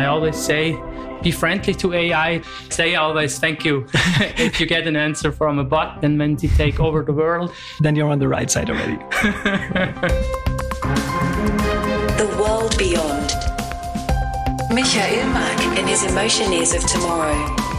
I always say, be friendly to AI. Say always thank you if you get an answer from a bot, and when they take over the world. Then you're on the right side already. The World Beyond. Michael Mack in his Emotioneers of Tomorrow.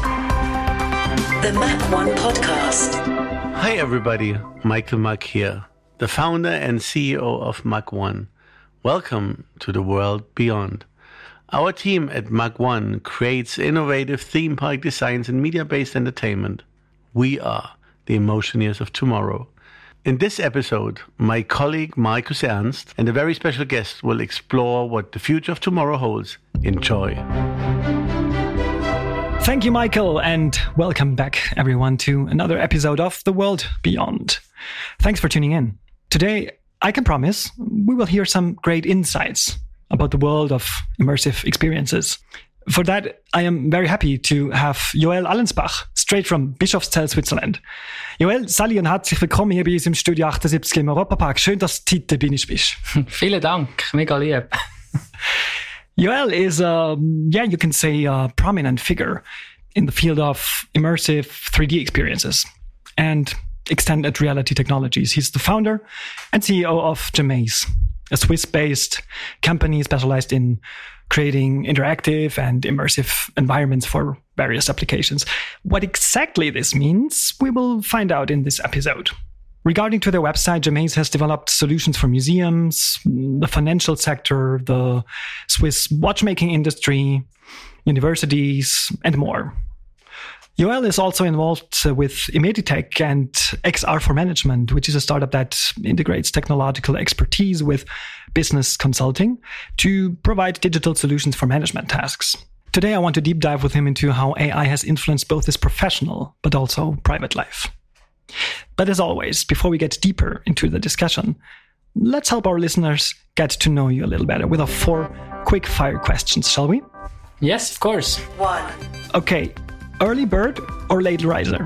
The Mac One Podcast. Hi everybody, Michael Mack here, the founder and CEO of Mac One. Welcome to the World Beyond. Our team at Mac One creates innovative theme park designs and media-based entertainment. We are the Emotioneers of Tomorrow. In this episode, my colleague Markus Ernst and a very special guest will explore what the future of tomorrow holds. Enjoy. Thank you, Michael, and welcome back, everyone, to another episode of The World Beyond. Thanks for tuning in. Today, I can promise we will hear some great insights about the world of immersive experiences. For that, I am very happy to have Joel Allensbach, straight from Bischofszell, Switzerland. Joel, Sally und herzlich willkommen hier bei uns im Studio 78 im Europapark. Schön, dass du heute bei uns bist. Vielen Dank, mega lieb. Joel is, you can say a prominent figure in the field of immersive 3D experiences and extended reality technologies. He's the founder and CEO of Jamaze, a Swiss-based company specialized in creating interactive and immersive environments for various applications. What exactly this means, we will find out in this episode. Regarding to their website, Jamaze has developed solutions for museums, the financial sector, the Swiss watchmaking industry, universities, and more. Joel is also involved with Imeditech and XR for Management, which is a startup that integrates technological expertise with business consulting to provide digital solutions for management tasks. Today, I want to deep dive with him into how AI has influenced both his professional but also private life. But as always, before we get deeper into the discussion, let's help our listeners get to know you a little better with our 4 quick fire questions, shall we? Yes, of course. 1. Okay. Early bird or late riser?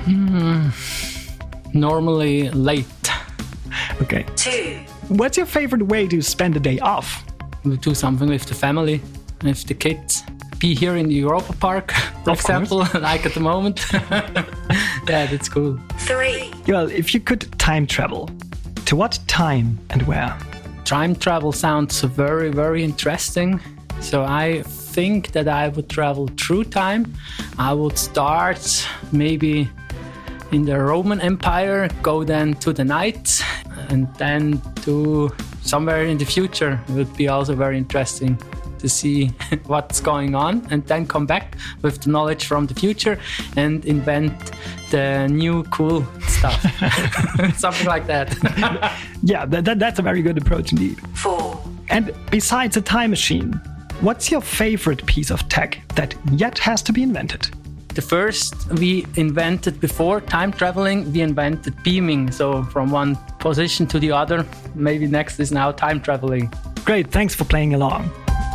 Normally late. Okay. 2. What's your favorite way to spend a day off? We do something with the family, with the kids. Be here in the Europa Park, for example, like at the moment. Yeah, that's cool. 3. Well, if you could time travel, to what time and where? Time travel sounds very, very interesting. So I think that I would travel through time. I would start maybe in the Roman Empire, go then to the night, and then to somewhere in the future. It would be also very interesting to see what's going on, and then come back with the knowledge from the future and invent the new cool stuff. Something like that. Yeah, that's a very good approach indeed. 4. And besides a time machine, what's your favorite piece of tech that yet has to be invented? The first we invented before time traveling, we invented beaming. So from one position to the other, maybe next is now time traveling. Great, thanks for playing along.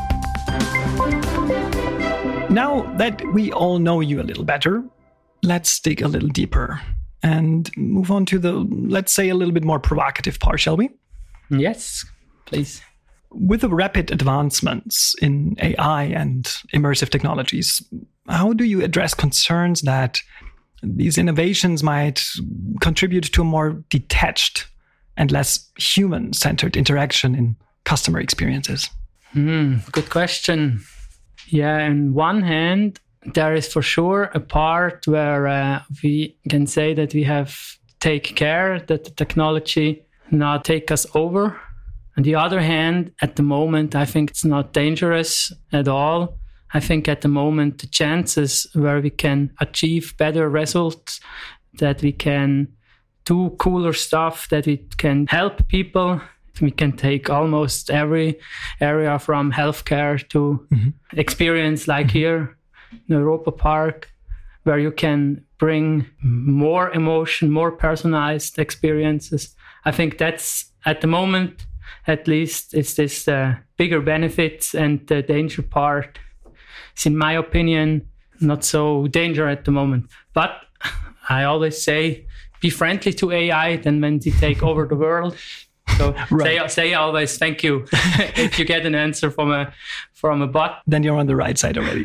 Now that we all know you a little better, let's dig a little deeper and move on to the, let's say, a little bit more provocative part, shall we? Yes, please. With the rapid advancements in AI and immersive technologies, how do you address concerns that these innovations might contribute to a more detached and less human-centered interaction in customer experiences? Good question. Yeah, on one hand, there is for sure a part where we can say that we have to take care that the technology not take us over. On the other hand, at the moment, I think it's not dangerous at all. I think at the moment, the chances where we can achieve better results, that we can do cooler stuff, that we can help people. We can take almost every area from healthcare to experience like here in Europa Park, where you can bring more emotion, more personalized experiences. I think that's, at the moment, at least, it's this bigger benefits, and the danger part is, in my opinion, not so dangerous at the moment. But I always say, be friendly to AI, then when they take over the world. So Right. say always thank you if you get an answer from a bot. Then you're on the right side already.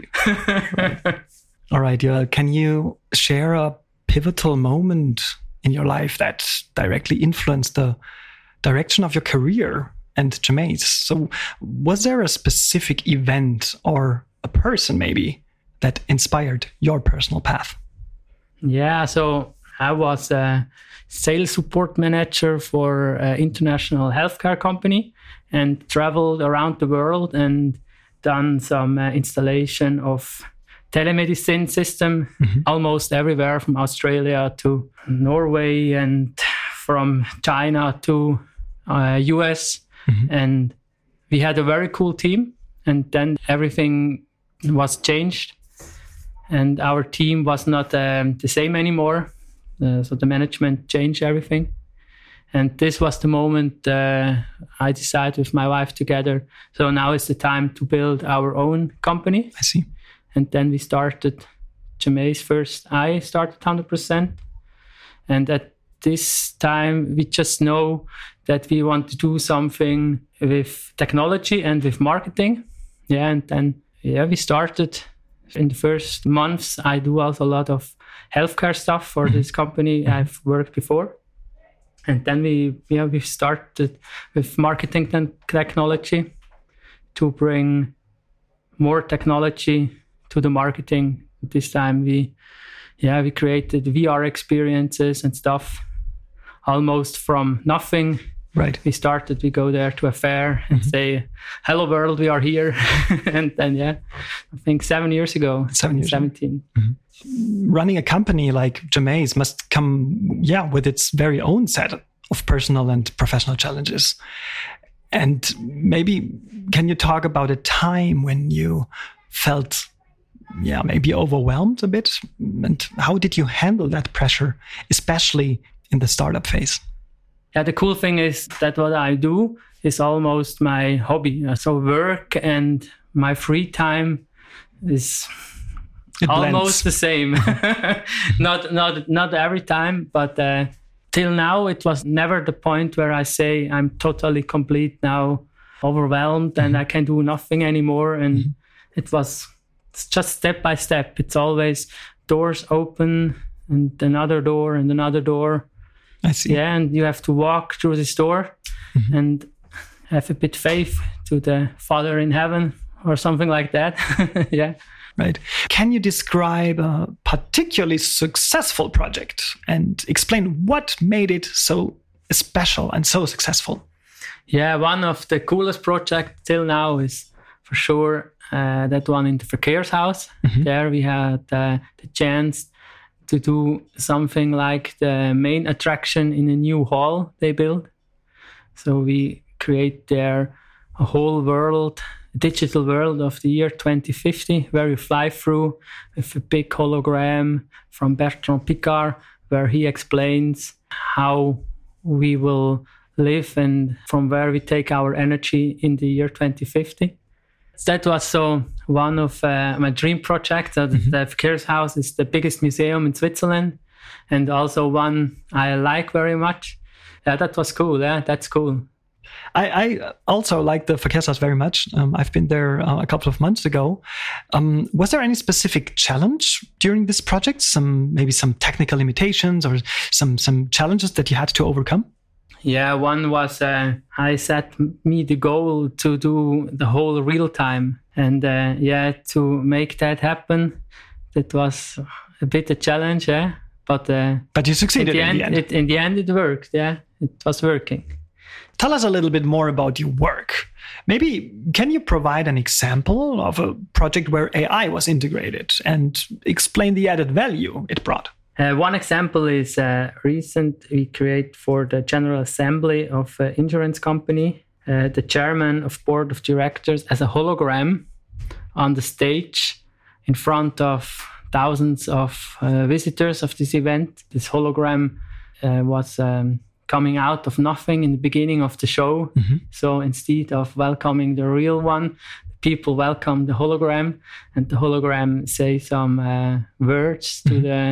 All right, Joel, can you share a pivotal moment in your life that directly influenced the direction of your career and Jamaise? So was there a specific event or a person maybe that inspired your personal path? Yeah, so I was a sales support manager for an international healthcare company and traveled around the world and done some installation of telemedicine system almost everywhere, from Australia to Norway and from China to US. And we had a very cool team, and then everything was changed and our team was not the same anymore. So the management changed everything. And this was the moment I decided with my wife together, so now is the time to build our own company. I see. And then we started Jamaise first. I started 100%. And at this time, we just know that we want to do something with technology and with marketing. Yeah, and then we started. In the first months, I do also a lot of healthcare stuff for this company I've worked before. And then we started with marketing and technology to bring more technology to the marketing. This time we created VR experiences and stuff almost from nothing. Right. We go there to a fair and say, hello world, we are here. And then, I think 7 years ago, 17. Running a company like Jamaise must come, with its very own set of personal and professional challenges. And maybe can you talk about a time when you felt, maybe overwhelmed a bit? And how did you handle that pressure, especially in the startup phase? Yeah, the cool thing is that what I do is almost my hobby. So work and my free time is almost the same. not every time, but till now it was never the point where I say I'm totally complete now, overwhelmed, and I can do nothing anymore. And it's just step by step. It's always doors open and another door and another door. I see. Yeah, and you have to walk through this door and have a bit faith to the Father in heaven or something like that. Yeah. Right. Can you describe a particularly successful project and explain what made it so special and so successful? Yeah, one of the coolest projects till now is for sure that one in the Verkehrshaus. There we had the chance to do something like the main attraction in a new hall they built. So we create there a whole world, a digital world of the year 2050, where you fly through with a big hologram from Bertrand Piccard, where he explains how we will live and from where we take our energy in the year 2050. That was so one of my dream projects. The Verkehrshaus is the biggest museum in Switzerland, and also one I like very much. Yeah, that was cool. Yeah, that's cool. I also like the Verkehrshaus very much. I've been there a couple of months ago. Was there any specific challenge during this project? Maybe some technical limitations or some challenges that you had to overcome? Yeah, one was I set me the goal to do the whole real time, and to make that happen, that was a bit a challenge. Yeah, but you succeeded in the end. In the end, it worked. Yeah, it was working. Tell us a little bit more about your work. Maybe can you provide an example of a project where AI was integrated and explain the added value it brought? One example is recent we create for the General Assembly of an insurance company, the chairman of board of directors as a hologram on the stage in front of thousands of visitors of this event. This hologram was coming out of nothing in the beginning of the show. So instead of welcoming the real one, people welcome the hologram, and the hologram say some words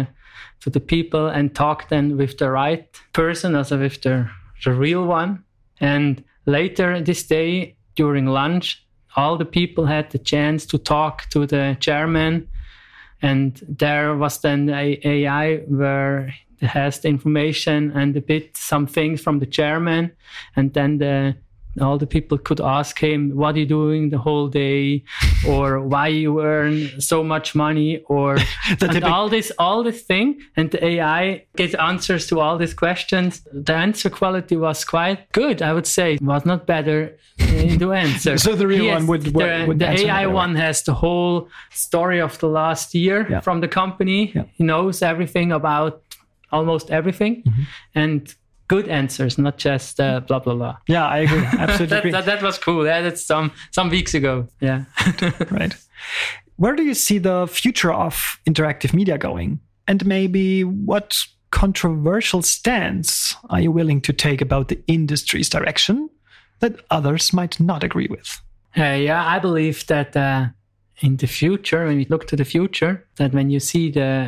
to the people and talk then with the right person, also with the real one. And later this day, during lunch, all the people had the chance to talk to the chairman. And there was then a AI where it has the information and a bit some things from the chairman. And then all the people could ask him, what are you doing the whole day? Or why you earn so much money? Or and all this thing. And the AI gets answers to all these questions. The answer quality was quite good, I would say. It was not better to answer. So the real one would the AI one has the whole story of the last year from the company. Yeah. He knows everything about almost everything. And good answers, not just blah, blah, blah. Yeah, I agree. Absolutely agree. That was cool. Yeah, that's some weeks ago. Yeah. Right. Where do you see the future of interactive media going? And maybe what controversial stance are you willing to take about the industry's direction that others might not agree with? I believe that in the future, when we look to the future, that when you see the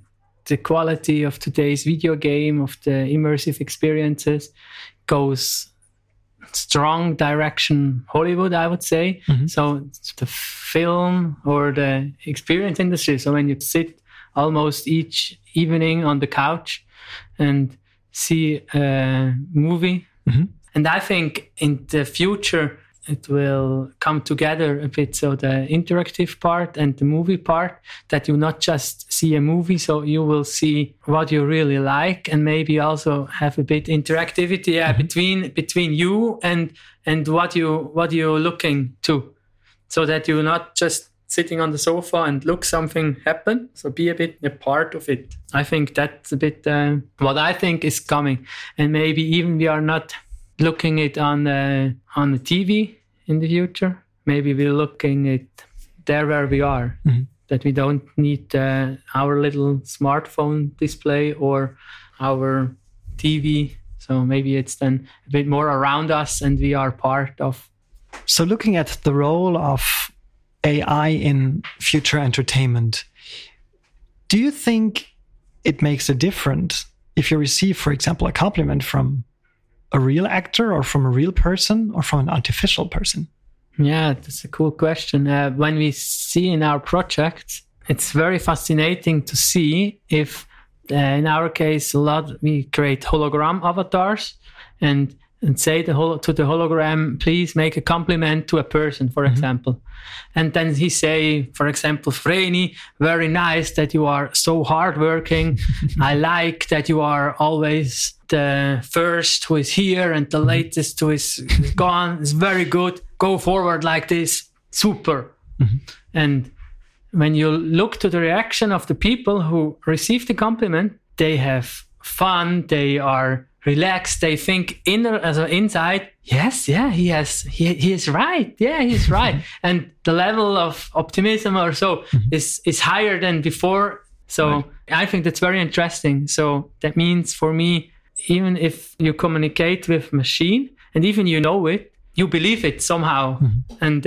quality of today's video game, of the immersive experiences, goes strong direction Hollywood, I would say. So the film or the experience industry. So when you sit almost each evening on the couch and see a movie, and I think in the future it will come together a bit. So the interactive part and the movie part, that you not just see a movie, so you will see what you really like, and maybe also have a bit interactivity between you and what you're looking to, so that you're not just sitting on the sofa and look something happen. So be a bit a part of it. I think that's a bit what I think is coming, and maybe even we are not looking it on the TV in the future. Maybe we're looking at there where we are, that we don't need our little smartphone display or our TV. So maybe it's then a bit more around us and we are part of. So looking at the role of AI in future entertainment, do you think it makes a difference if you receive, for example, a compliment from a real actor or from a real person or from an artificial person? Yeah, that's a cool question. When we see in our projects, it's very fascinating to see if, in our case, we create hologram avatars and say to the hologram, please make a compliment to a person, for example. And then he say, for example, Vreni, very nice that you are so hardworking. I like that you are always the first who is here and the latest who is gone. It's very good. Go forward like this. Super. And when you look to the reaction of the people who receive the compliment, they have fun. They are relaxed. They think inside, yes, yeah, he is right. Yeah, he's right. And the level of optimism or so is higher than before. So I think that's very interesting. So that means for me, even if you communicate with machine and even you know it, you believe it somehow. And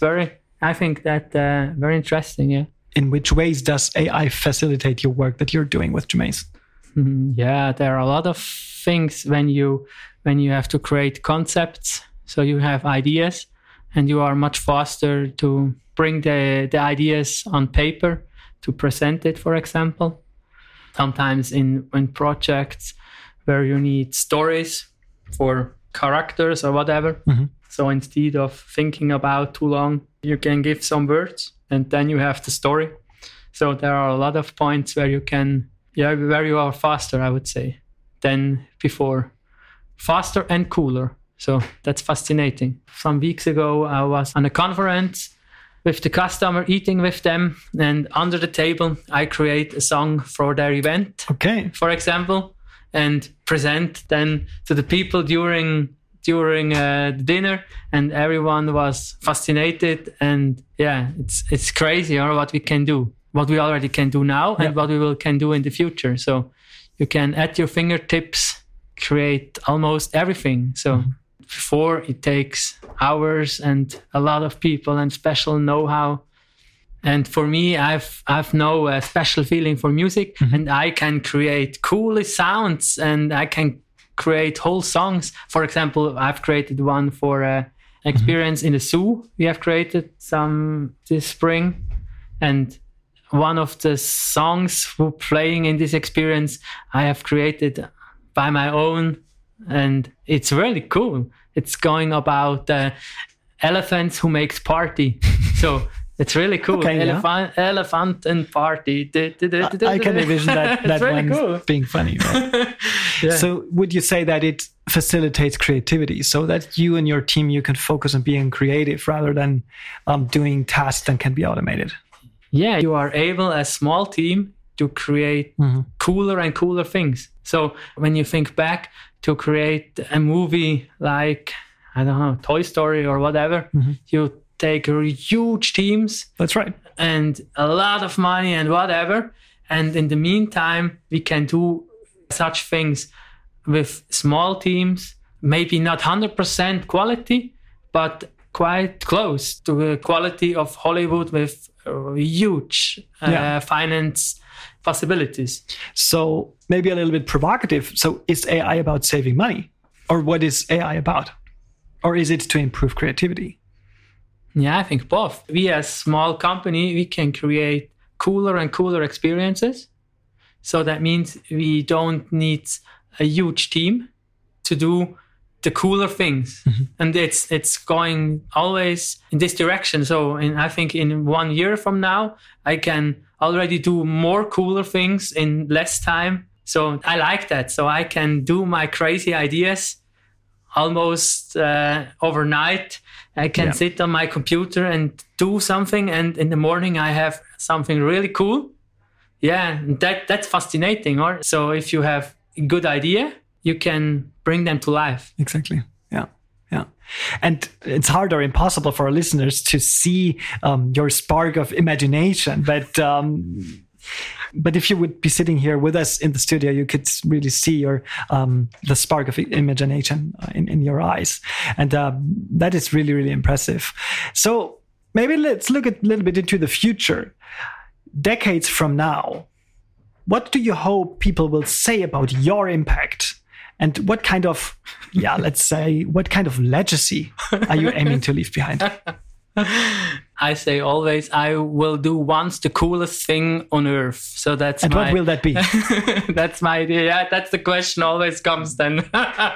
I think that very interesting. Yeah. In which ways does AI facilitate your work that you're doing with Jumace? Yeah, there are a lot of things when you have to create concepts. So you have ideas and you are much faster to bring the ideas on paper to present it, for example. Sometimes in projects where you need stories for characters or whatever. So instead of thinking about too long, you can give some words and then you have the story. So there are a lot of points where where you are faster, I would say, than before. Faster and cooler. So that's fascinating. Some weeks ago, I was on a conference with the customer, eating with them, and under the table, I create a song for their event, for example, and present then to the people during the dinner, and everyone was fascinated. And yeah, it's crazy what we can do. What we already can do now and what we can do in the future. So you can, at your fingertips, create almost everything. So before, it takes hours and a lot of people and special know-how. And for me, I've no special feeling for music, and I can create cool sounds and I can create whole songs. For example, I've created one for experience in the zoo. We have created some this spring, and one of the songs for playing in this experience I have created by my own, and it's really cool. It's going about elephants who makes party. So it's really cool. Okay, Elephant and party. I can envision that really one cool. being funny. Right? Yeah. So would you say that it facilitates creativity, so that you and your team, you can focus on being creative rather than doing tasks that can be automated? Yeah, you are able as small team to create cooler and cooler things. So when you think back to create a movie like, I don't know, Toy Story or whatever, you take huge teams. That's right. And a lot of money and whatever. And in the meantime, we can do such things with small teams, maybe not 100% quality, but quite close to the quality of Hollywood with huge finance possibilities. So maybe a little bit provocative. So is AI about saving money? Or what is AI about? Or is it to improve creativity? Yeah, I think both. We as a small company, we can create cooler and cooler experiences. So that means we don't need a huge team to do the cooler things. And it's going always in this direction. So I think in 1 year from now, I can already do more cooler things in less time. So I like that. So I can do my crazy ideas almost overnight. I can sit on my computer and do something, and in the morning I have something really cool. Yeah, that's fascinating. Or so if you have a good idea, you can bring them to life. Exactly. Yeah. And it's hard or impossible for our listeners to see your spark of imagination, but if you would be sitting here with us in the studio, you could really see your the spark of imagination in your eyes, and that is really, really impressive. So maybe let's look a little bit into the future. Decades from now, what do you hope people will say about your impact? And what kind of, let's say, what kind of legacy are you aiming to leave behind? I say always, I will do once the coolest thing on earth. So that's and what will that be? That's my idea. Yeah, that's the question always comes then.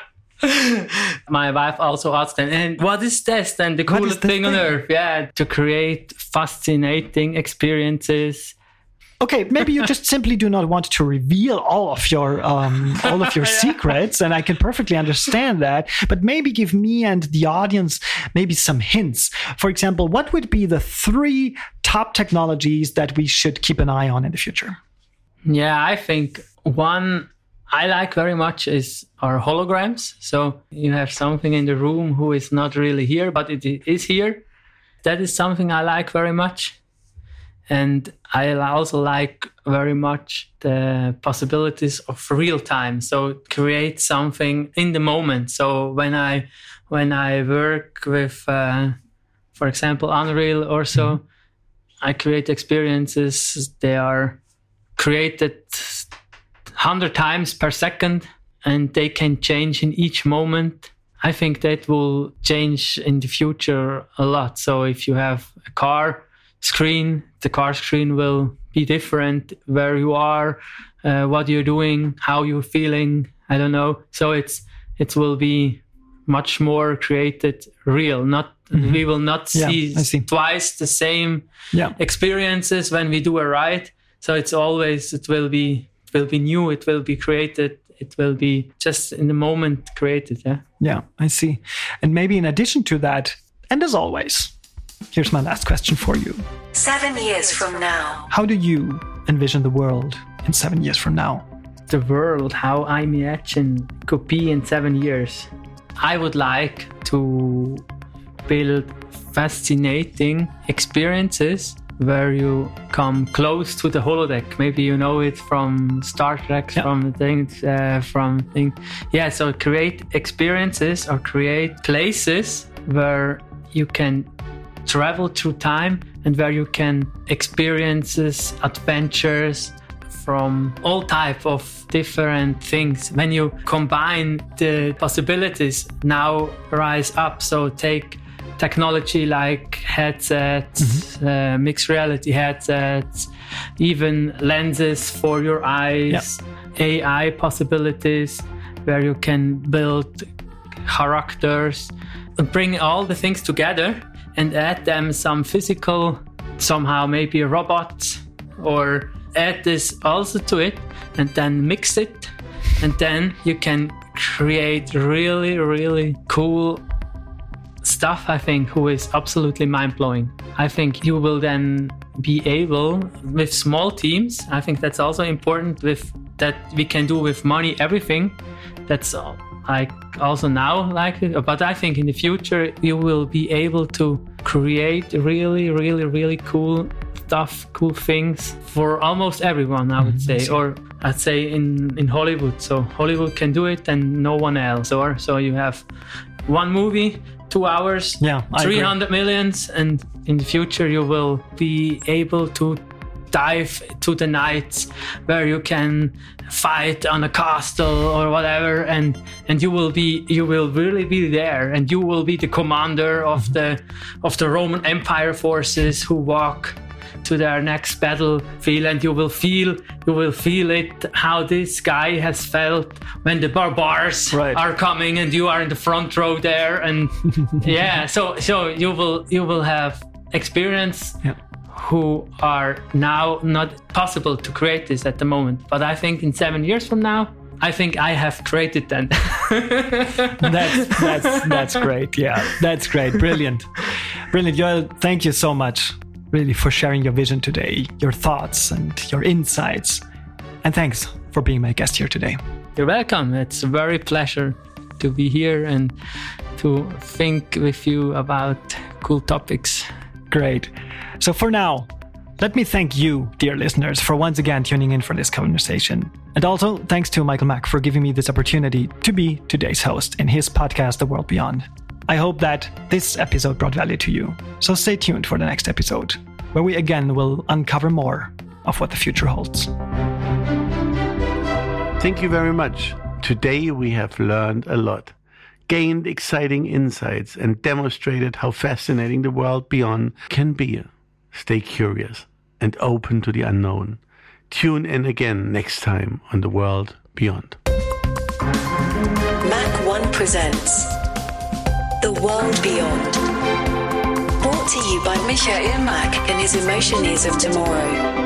My wife also asked then, and what is this then, the coolest thing on earth? Yeah, to create fascinating experiences. Okay, maybe you just simply do not want to reveal all of your secrets, and I can perfectly understand that. But maybe give me and the audience maybe some hints. For example, what would be the 3 top technologies that we should keep an eye on in the future? Yeah, I think one I like very much is our holograms. So you have something in the room who is not really here, but it is here. That is something I like very much. And I also like very much the possibilities of real time. So create something in the moment. So when I work with, for example, Unreal or so, I create experiences. They are created 100 times per second, and they can change in each moment. I think that will change in the future a lot. So if you have a car screen, the car screen will be different where you are, what you're doing, how you're feeling. I don't know. So it will be much more created real. We will not see twice the same experiences when we do a ride. So it will be new. It will be created. It will be just in the moment created. Yeah, I see. And maybe in addition to that, and as always, here's my last question for you. 7 years from now. How do you envision the world in 7 years from now? The world, how I imagine could be in 7 years. I would like to build fascinating experiences where you come close to the holodeck. Maybe you know it from Star Trek, from things, so create experiences or create places where you can travel through time and where you can experiences, adventures, from all type of different things. When you combine the possibilities now rise up, so take technology like headsets, mixed reality headsets, even lenses for your eyes, AI possibilities where you can build characters, bring all the things together and add them some physical, somehow maybe a robot, or add this also to it and then mix it, and then you can create really, really cool stuff, I think, who is absolutely mind-blowing. I think you will then be able, with small teams, I think that's also important, with that we can do with money everything. That's like also now like it, but I think in the future you will be able to create really, really, really cool stuff, cool things for almost everyone, I would say, or I'd say in Hollywood. So Hollywood can do it and no one else. Or so you have one movie, 2 hours, 300 millions, and in the future you will be able to dive to the nights where you can fight on a castle or whatever, and you will really be there, and you will be the commander of the Roman Empire forces who walk to their next battlefield, and you will feel it, how this guy has felt when the barbars are coming and you are in the front row there, and so you will have experience who are now not possible to create this at the moment. But I think in 7 years from now, I think I have created then. That's great. Yeah, that's great. Brilliant. Joel, thank you so much, really, for sharing your vision today, your thoughts and your insights. And thanks for being my guest here today. You're welcome. It's a very pleasure to be here and to think with you about cool topics. Great. So for now, let me thank you, dear listeners, for once again tuning in for this conversation. And also thanks to Michael Mack for giving me this opportunity to be today's host in his podcast, The World Beyond. I hope that this episode brought value to you. So stay tuned for the next episode, where we again will uncover more of what the future holds. Thank you very much. Today we have learned a lot, gained exciting insights, and demonstrated how fascinating the world beyond can be. Stay curious and open to the unknown. Tune in again next time on The World Beyond. Mach 1 presents The World Beyond. Brought to you by Michael Mack and his Emotion Ears of Tomorrow.